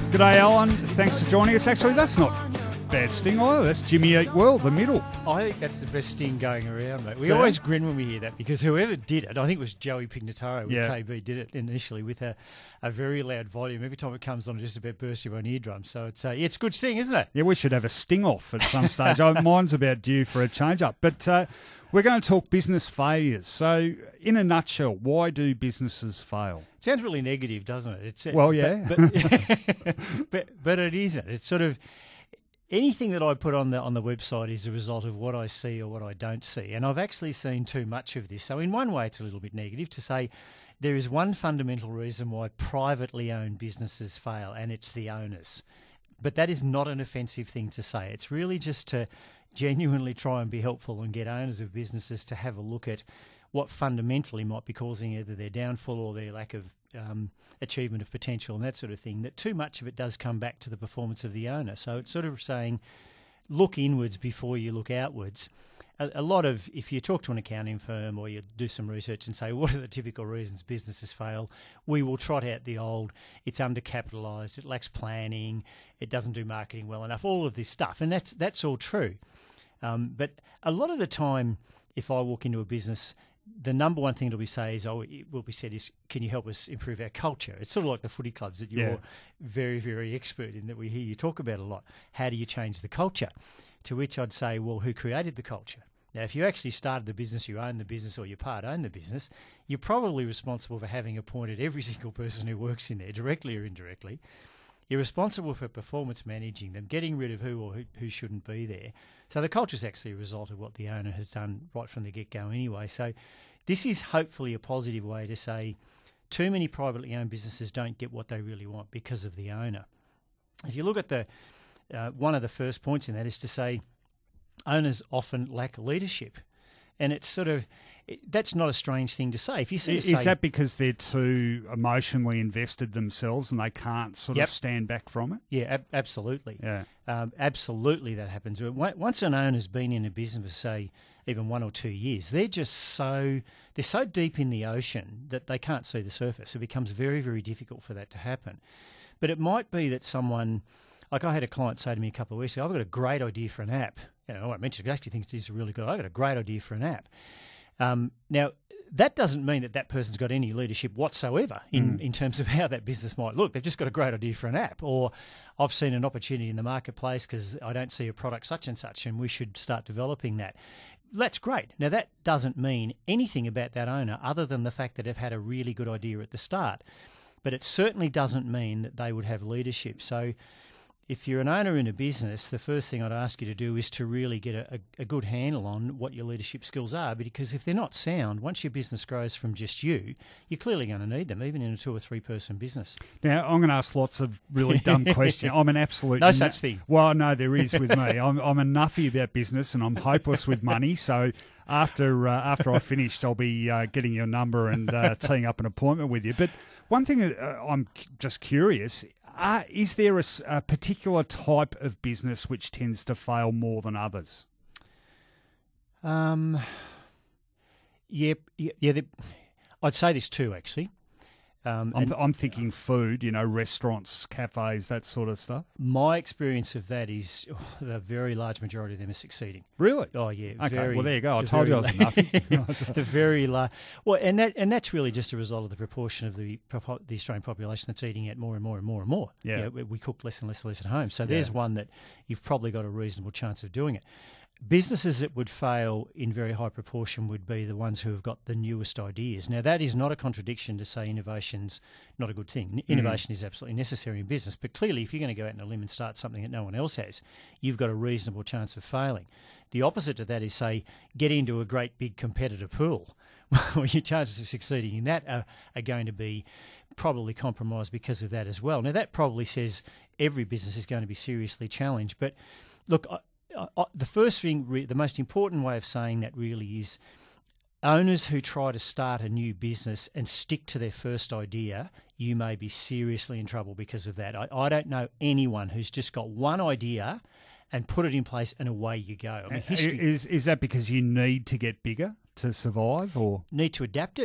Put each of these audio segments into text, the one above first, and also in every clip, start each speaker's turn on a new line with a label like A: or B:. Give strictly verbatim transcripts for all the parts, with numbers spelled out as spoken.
A: G'day, Alan. Thanks for joining us. Actually, that's not bad sting either. That's Jimmy Eat World, the middle.
B: I think that's the best sting going around, mate. We
A: Yeah.
B: always grin when we hear that because whoever did it, I think it was Joey Pignataro with
A: Yeah.
B: K B, did it initially with a, a very loud volume. Every time it comes on, it just about bursts your own eardrum. So it's uh, yeah, it's a good sting, isn't it?
A: Yeah, we should have a sting off at some stage. Oh, mine's about due for a change up. But uh, we're going to talk business failures. So, in a nutshell, why do businesses fail?
B: Sounds really negative, doesn't it? It's,
A: Well, yeah.
B: But, but, but, but it isn't. It's sort of anything that I put on the on the website is a result of what I see or what I don't see. And I've actually seen too much of this. So in one way, it's a little bit negative to say there is one fundamental reason why privately owned businesses fail, and it's the owners. But that is not an offensive thing to say. It's really just to genuinely try and be helpful and get owners of businesses to have a look at what fundamentally might be causing either their downfall or their lack of um, achievement of potential and that sort of thing, that too much of it does come back to the performance of the owner. So it's sort of saying, look inwards before you look outwards. A, a lot of, if you talk to an accounting firm or you do some research and say, what are the typical reasons businesses fail? We will trot out the old, it's undercapitalised, it lacks planning, it doesn't do marketing well enough, all of this stuff. And that's, that's all true. Um, but a lot of the time, if I walk into a business, the number one thing that we say is, oh, it will be said is, can you help us improve our culture? It's sort of like the footy clubs that you're
A: Yeah.
B: very, very expert in, that we hear you talk about a lot. How do you change the culture? To which I'd say, well, who created the culture? Now, if you actually started the business, you own the business, or your part own the business, you're probably responsible for having appointed every single person who works in there, directly or indirectly. You're responsible for performance managing them, getting rid of who or who, who shouldn't be there. So the culture is actually a result of what the owner has done right from the get-go anyway. So this is hopefully a positive way to say too many privately owned businesses don't get what they really want because of the owner. If you look at the uh, one of the first points in that is to say owners often lack leadership. And it's sort of, that's not a strange thing to say. If you sort of
A: Is
B: say,
A: that because they're too emotionally invested themselves and they can't sort
B: Yep.
A: of stand back from it?
B: yeah, ab- absolutely.
A: Yeah.
B: Um, absolutely that happens. But on- Once an owner's been in a business for, say, even one or two years, they're just so, they're so deep in the ocean that they can't see the surface. It becomes very, very difficult for that to happen. But it might be that someone, like I had a client say to me a couple of weeks ago, I've got a great idea for an app. You know, I won't mention it, I actually think it's really good. I've got a great idea for an app. Um, now, that doesn't mean that that person's got any leadership whatsoever in,
A: Mm.
B: in terms of how that business might look. They've just got a great idea for an app, or I've seen an opportunity in the marketplace because I don't see a product such and such and we should start developing that. That's great. Now, that doesn't mean anything about that owner other than the fact that they've had a really good idea at the start. But it certainly doesn't mean that they would have leadership. So if you're an owner in a business, the first thing I'd ask you to do is to really get a, a, a good handle on what your leadership skills are, because if they're not sound, once your business grows from just you, you're clearly going to need them, even in a two or three person business.
A: Now, I'm going to ask lots of really dumb questions. I'm an absolute...
B: No
A: na-
B: such thing.
A: Well, no, there is with me. I'm, I'm a nuffy about business and I'm hopeless with money. So after uh, after I've finished, I'll be uh, getting your number and uh, teeing up an appointment with you. But one thing that uh, I'm c- just curious, uh, is there a, s- a particular type of business which tends to fail more than others?
B: Um, yeah, yeah, yeah the, I'd say this too, actually. Um,
A: I'm,
B: and
A: I'm thinking food, you know, restaurants, cafes, that sort of stuff.
B: my experience of that is oh, the very large majority of them are succeeding.
A: Really?
B: Oh yeah.
A: Okay,
B: very,
A: well, there you go. I
B: the
A: told you I
B: very
A: was a
B: la-
A: nuffy.
B: the very large. Well, and that and that's really just a result of the proportion of the propo- the Australian population that's eating out more and more and more and more.
A: Yeah.
B: You know, we, we cook less and less and less at home. So there's
A: Yeah.
B: one that you've probably got a reasonable chance of doing it. Businesses that would fail in very high proportion would be the ones who have got the newest ideas. Now, that is not a contradiction to say innovation's not a good thing. Innovation is absolutely necessary in business, but clearly if you're going to go out on a limb and start something that no one else has, you've got a reasonable chance of failing. The opposite to that is, say, get into a great big competitor pool. Well, your chances of succeeding in that are, are going to be probably compromised because of that as well. Now, that probably says every business is going to be seriously challenged, but look, I, I, the first thing, re- the most important way of saying that really is owners who try to start a new business and stick to their first idea, you may be seriously in trouble because of that. I, I don't know anyone who's just got one idea and put it in place and away you go. I mean, history
A: Is, is that because you need to get bigger to survive or?
B: need to adapt it.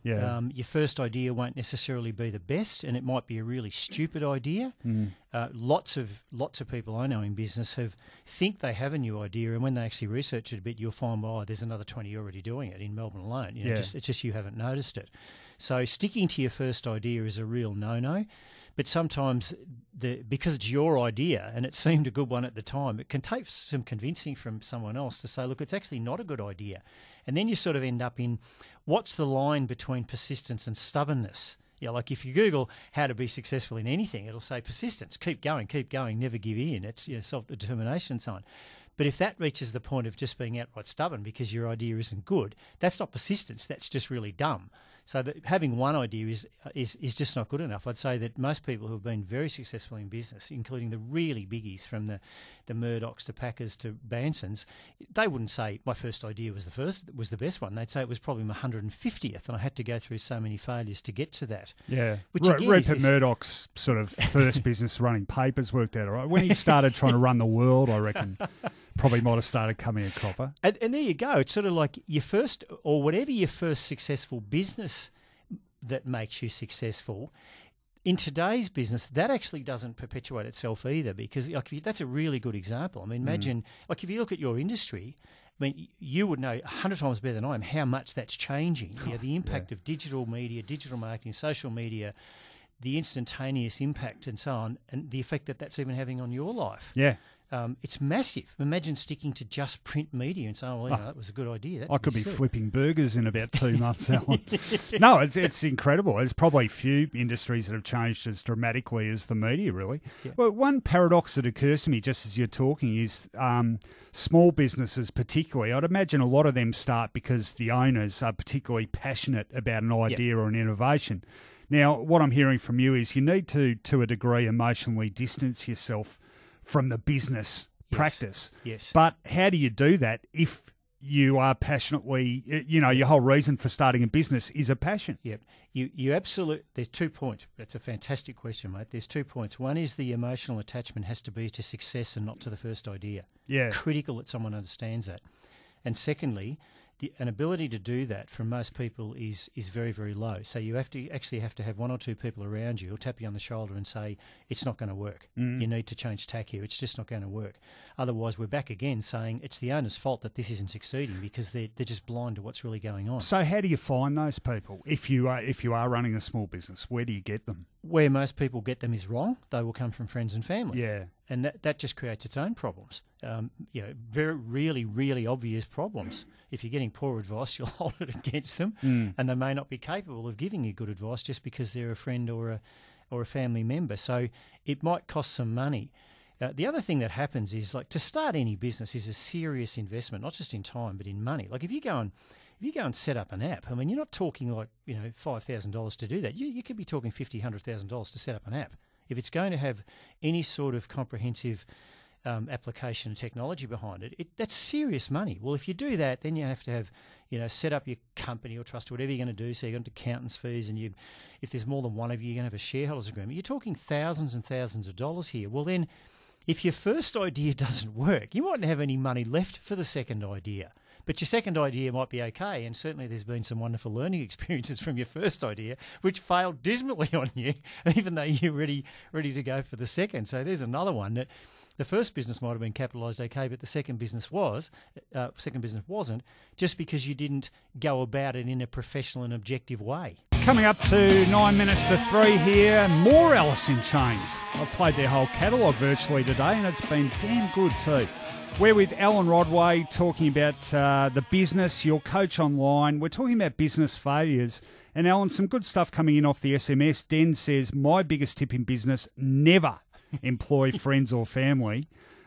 A: Yeah.
B: Um, your first idea won't necessarily be the best, and it might be a really stupid idea.
A: Mm.
B: Uh, lots of lots of people I know in business have think they have a new idea, and when they actually research it a bit, you'll find, oh, there's another twenty already doing it in Melbourne alone. You know,
A: Yeah.
B: just, it's just you haven't noticed it. So sticking to your first idea is a real no-no. But sometimes, the, because it's your idea and it seemed a good one at the time, it can take some convincing from someone else to say, look, it's actually not a good idea. And then you sort of end up in, what's the line between persistence and stubbornness? Yeah, like if you Google how to be successful in anything, it'll say persistence, keep going, keep going, never give in. It's, you know, self-determination and so on. But if that reaches the point of just being outright stubborn because your idea isn't good, that's not persistence, that's just really dumb. So that having one idea is, is is just not good enough. I'd say that most people who have been very successful in business, including the really biggies from the, the Murdochs to Packers to Bansons, they wouldn't say my first idea was the first was the best one. They'd say it was probably my one hundred fiftieth, and I had to go through so many failures to get to that.
A: Yeah,
B: Which
A: R-
B: again,
A: Rupert
B: is
A: Murdoch's sort of first business running papers worked out all right. When he started trying to run the world, I reckon probably might have started coming a cropper.
B: And, and there you go. It's sort of like your first, or whatever your first successful business that makes you successful. In today's business, that actually doesn't perpetuate itself either, because like, that's a really good example. I mean, imagine, mm. like if you look at your industry, I mean, you would know a hundred times better than I am how much that's changing. You know, the impact yeah. of digital media, digital marketing, social media, the instantaneous impact and so on, and the effect that that's even having on your life.
A: Yeah.
B: Um, it's massive. Imagine sticking to just print media and saying, well, you know, oh, that was a good idea. That
A: I could be
B: silly.
A: flipping burgers in about two months, Alan. No, it's it's incredible. There's probably few industries that have changed as dramatically as the media, really. Yeah. Well, one paradox that occurs to me just as you're talking is um, small businesses particularly. I'd imagine a lot of them start because the owners are particularly passionate about an idea yep. or an innovation. Now, what I'm hearing from you is you need to, to a degree, emotionally distance yourself from the business yes. practice.
B: Yes.
A: But how do you do that if you are passionately, you know, your whole reason for starting a business is a passion?
B: Yep. You you absolutely, there's two points. That's a fantastic question, mate. There's two points. One is the emotional attachment has to be to success and not to the first idea.
A: Yeah.
B: Critical that someone understands that. And secondly, the, an ability to do that from most people is is very, very low. So you have to actually have to have one or two people around you who'll tap you on the shoulder and say, it's not going to work. Mm. You need to change tack here. It's just not going to work. Otherwise, we're back again saying it's the owner's fault that this isn't succeeding because they're, they're just blind to what's really going on.
A: So how do you find those people? If you are, if you are running a small business, where do you get them?
B: Where most people get them is wrong. They will come from friends and family.
A: Yeah.
B: And that, that just creates its own problems. Um, you know, very, really, really obvious problems. If you're getting poor advice, you'll hold it against them, mm. and they may not be capable of giving you good advice just because they're a friend or a or a family member. So it might cost some money. Uh, the other thing that happens is, like, to start any business is a serious investment, not just in time but in money. Like if you go and if you go and set up an app, I mean, you're not talking like, you know, five thousand dollars to do that. You you could be talking fifty thousand dollars, one hundred thousand dollars to set up an app. If it's going to have any sort of comprehensive um, application and technology behind it, it, that's serious money. Well, if you do that, then you have to have, you know, set up your company or trust or whatever you're going to do. So you're going to accountants fees, and you, if there's more than one of you, you're going to have a shareholders agreement. You're talking thousands and thousands of dollars here. Well, then, if your first idea doesn't work, you mightn't have any money left for the second idea. But your second idea might be okay, and certainly there's been some wonderful learning experiences from your first idea, which failed dismally on you, even though you're ready ready to go for the second. So there's another one that the first business might have been capitalised okay, but the second business was, uh, second business wasn't, just because you didn't go about it in a professional and objective way.
A: Coming up to nine minutes to three here, more Alice in Chains. I've played their whole catalogue virtually today, and it's been damn good too. We're with Alan Rodway talking about uh, the business, your coach online. We're talking about business failures. And Alan, some good stuff coming in off the S M S. Den says, my biggest tip in business, never employ friends or family.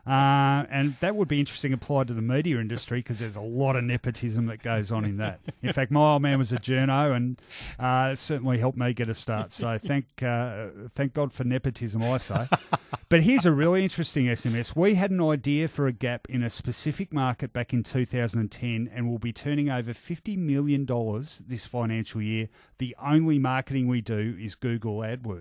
A: Uh, and that would be interesting applied to the media industry because there's a lot of nepotism that goes on in that. In fact, my old man was a journo, and uh, it certainly helped me get a start. So thank uh, thank God for nepotism, I say. But here's a really interesting S M S. We had an idea for a gap in a specific market back in two thousand ten, and we'll be turning over fifty million dollars this financial year. The only marketing we do is Google AdWords.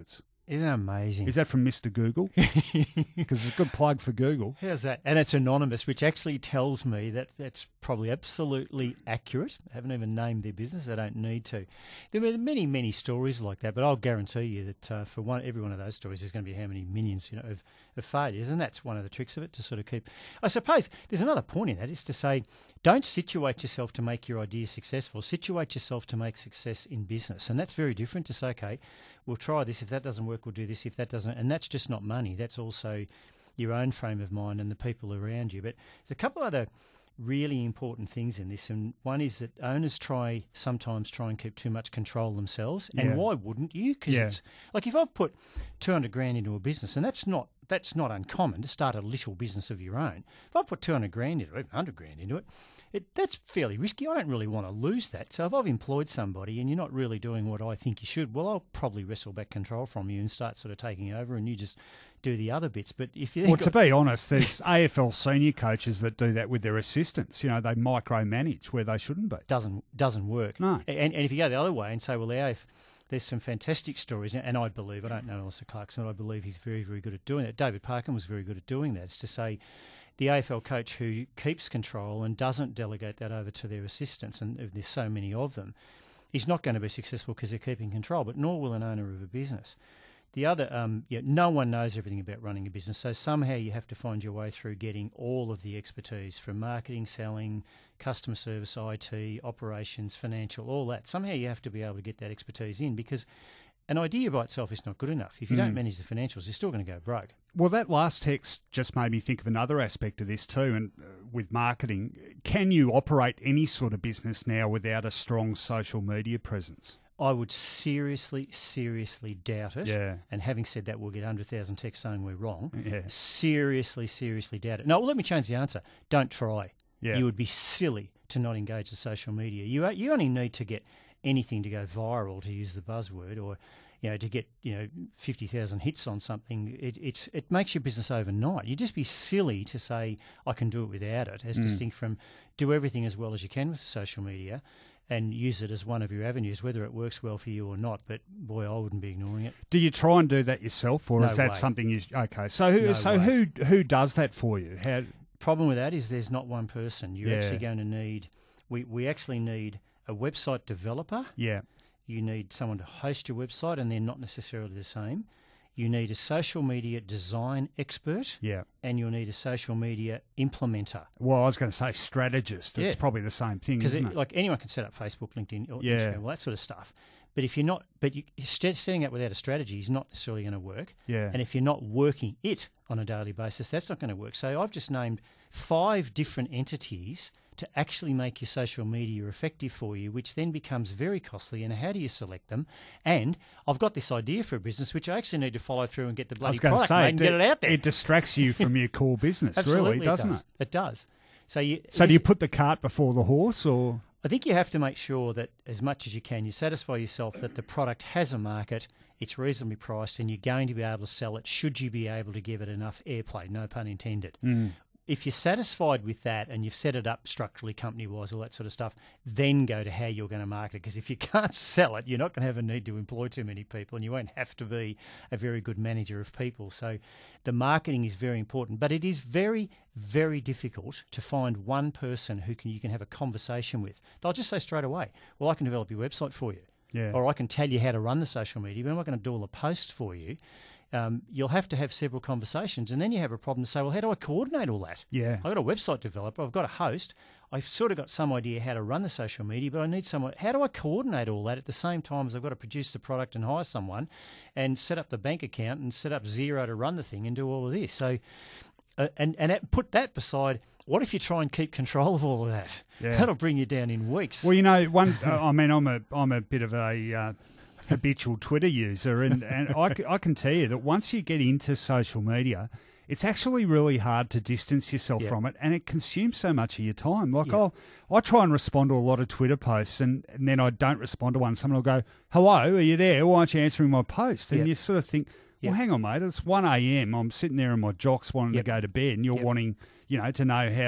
B: Isn't that amazing?
A: Is that from Mister Google? Because it's a good plug for Google.
B: How's that? And it's anonymous, which actually tells me that that's probably absolutely accurate. I haven't even named their business. They don't need to. There are many, many stories like that, but I'll guarantee you that uh, for one, every one of those stories, there's going to be how many millions, you know, of, of failures, and that's one of the tricks of it, to sort of keep. I suppose there's another point in that, is to say, don't situate yourself to make your idea successful. Situate yourself to make success in business, and that's very different to say, okay, we'll try this. If that doesn't work, we'll do this. If that doesn't, and that's just not money. That's also your own frame of mind and the people around you. But there's a couple other really important things in this, and one is that owners try sometimes try and keep too much control themselves. And
A: Yeah.
B: why wouldn't you? Because
A: Yeah.
B: it's like, if I've put two hundred grand into a business, and that's not that's not uncommon to start a little business of your own. If I put two hundred grand into it, one hundred grand into it, it that's fairly risky. I don't really want to lose that. So if I've employed somebody and you're not really doing what I think you should, well, I'll probably wrestle back control from you and start sort of taking over, and you just do the other bits. But if you
A: Well, to be honest, there's A F L senior coaches that do that with their assistants. You know, they micromanage where they shouldn't be.
B: doesn't doesn't work.
A: No.
B: And, and if you go the other way and say, well, the A F, there's some fantastic stories, and I believe, I don't know Alistair Clarkson, but I believe he's very, very good at doing that. David Parkin was very good at doing that. It's to say, the A F L coach who keeps control and doesn't delegate that over to their assistants, and there's so many of them, is not going to be successful because they're keeping control, but nor will an owner of a business. The other, um, yeah, no one knows everything about running a business, so somehow you have to find your way through getting all of the expertise from marketing, selling, customer service, I T, operations, financial, all that. Somehow you have to be able to get that expertise in, because an idea by itself is not good enough. If you
A: Mm.
B: don't manage the financials, you're still going to go broke.
A: Well, that last text just made me think of another aspect of this too, and uh, with marketing. Can you operate any sort of business now without a strong social media presence?
B: I would seriously, seriously doubt it.
A: Yeah.
B: And having said that, we'll get one hundred thousand texts saying we're wrong.
A: Yeah.
B: Seriously, seriously doubt it. No, well, let me change the answer. Don't try.
A: Yeah.
B: You would be silly to not engage with social media. You you only need to get anything to go viral, to use the buzzword, or you know, to get you know fifty thousand hits on something. It it's it makes your business overnight. You'd just be silly to say I can do it without it, as
A: Mm.
B: distinct from do everything as well as you can with social media, and use it as one of your avenues, whether it works well for you or not. But boy, I wouldn't be ignoring it.
A: Do you try and do that yourself, or
B: No
A: is that
B: way.
A: something you? Okay, so who
B: No
A: so
B: way.
A: who who does that for you? How?
B: Problem with that is there's not one person. You're
A: Yeah.
B: actually going to need. We we actually need a website developer.
A: Yeah,
B: You need someone to host your website, and they're not necessarily the same. You need a social media design expert,
A: yeah.
B: and you'll need a social media implementer.
A: Well, I was going to say strategist. It's
B: Yeah.
A: probably the same thing,
B: Because
A: isn't it?
B: like anyone can set up Facebook, LinkedIn, or
A: Yeah.
B: Instagram, all that sort of stuff. But if you're not, but you, st- setting up without a strategy is not necessarily going to work.
A: Yeah.
B: And if you're not working it on a daily basis, that's not going to work. So I've just named five different entities to actually make your social media effective for you, which then becomes very costly. And how do you select them? And I've got this idea for a business, which I actually need to follow through and get the
A: I
B: bloody
A: was going to
B: product
A: say,
B: made and get it out there.
A: It distracts you from your core business,
B: Absolutely,
A: really, doesn't
B: it does.
A: it?
B: It does. So you.
A: So do
B: this-
A: you put the cart before the horse, or?
B: I think you have to make sure that as much as you can, you satisfy yourself that the product has a market, it's reasonably priced, and you're going to be able to sell it should you be able to give it enough airplay, no pun intended.
A: Mm.
B: If you're satisfied with that and you've set it up structurally, company-wise, all that sort of stuff, then go to how you're going to market it. Because if you can't sell it, you're not going to have a need to employ too many people, and you won't have to be a very good manager of people. So the marketing is very important, but it is very, very difficult to find one person who can you can have a conversation with. They'll just say straight away, well, I can develop your website for you.
A: Yeah.
B: Or I can tell you how to run the social media, but I'm not going to do all the posts for you. Um, you'll have to have several conversations, and then you have a problem to say, well, how do I coordinate all that?
A: Yeah.
B: I've got a website developer, I've got a host, I've sort of got some idea how to run the social media, but I need someone. How do I coordinate all that at the same time as I've got to produce the product and hire someone and set up the bank account and set up Xero to run the thing and do all of this? So, uh, and, and that, put that beside, what if you try and keep control of all of that?
A: Yeah.
B: That'll bring you down in weeks.
A: Well, you know, one. uh, I mean, I'm a I'm a bit of a uh, habitual Twitter user, and and I, c- I can tell you that once you get into social media, it's actually really hard to distance yourself
B: Yeah.
A: from it, and it consumes so much of your time. Like
B: Yeah.
A: I'll I try and respond to a lot of Twitter posts, and, and then I don't respond to one. Someone will go, "Hello, are you there? Why aren't you answering my post?" And
B: Yeah.
A: you sort of think, "Well,
B: Yeah.
A: hang on, mate. It's one a.m. I'm sitting there in my jocks wanting
B: Yep.
A: to go to bed, and you're
B: Yep.
A: wanting, you know, to know how."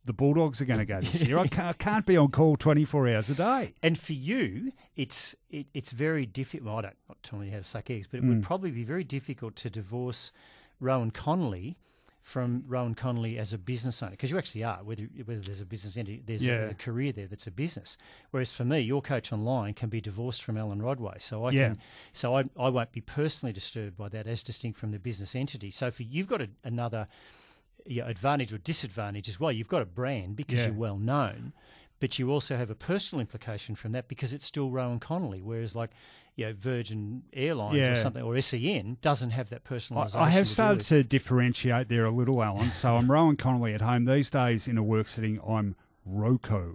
A: the Bulldogs are going to go this year. I can't, I can't be on call twenty-four hours a day.
B: And for you, it's it, it's very difficult. Well, I don't, I'm not telling you how to suck eggs, but it
A: Mm.
B: would probably be very difficult to divorce Rowan Connolly from Rowan Connolly as a business owner, because you actually are, whether whether there's a business entity, there's
A: Yeah.
B: a, a career there that's a business. Whereas for me, your coach online can be divorced from Alan Rodway, so I
A: Yeah.
B: can, so I I won't be personally disturbed by that as distinct from the business entity. So for you've got a, another yeah, advantage or disadvantage as well. You've got a brand because
A: Yeah.
B: you're well known, but you also have a personal implication from that because it's still Rowan Connolly, whereas like you know, Virgin Airlines
A: Yeah.
B: or something, or S E N doesn't have that personalisation.
A: I, I have
B: to do
A: started
B: with.
A: to differentiate there a little, Alan. So I'm Rowan Connolly at home. These days in a work setting, I'm Roko.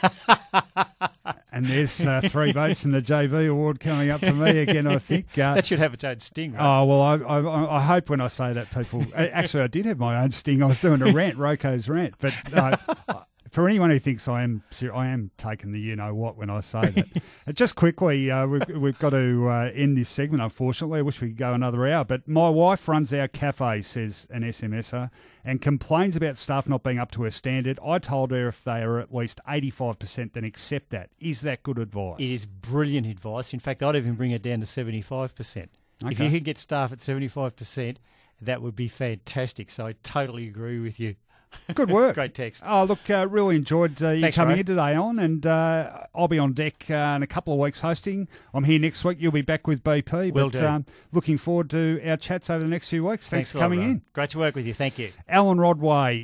A: And there's uh, three votes in the J V award coming up for me again, I think. Uh,
B: That should have its own sting, right?
A: Oh, well, I, I, I hope when I say that people... Actually, I did have my own sting. I was doing a rant, Roko's rant. But uh, for anyone who thinks I am ser- I am taking the you-know-what when I say that. Uh, Just quickly, uh, we've, we've got to uh, end this segment, unfortunately. I wish we could go another hour. But my wife runs our cafe, says an S M S er, and complains about staff not being up to her standard. I told her if they are at least eighty-five percent, then accept that. Is that good advice?
B: It is brilliant advice. In fact, I'd even bring it down to seventy-five percent. If
A: Okay.
B: you could get staff at seventy-five percent, that would be fantastic. So I totally agree with you.
A: Good work.
B: Great text.
A: Oh, look, uh, really enjoyed uh, you
B: Thanks,
A: coming
B: Ray.
A: in today on, and uh, I'll be on deck uh, in a couple of weeks hosting. I'm here next week. You'll be back with B P.
B: Will
A: but
B: do.
A: Um, looking forward to our chats over the next few weeks. Thanks,
B: Thanks
A: for
B: a lot,
A: coming
B: Ron.
A: in.
B: Great to work with you. Thank you.
A: Alan Rodway,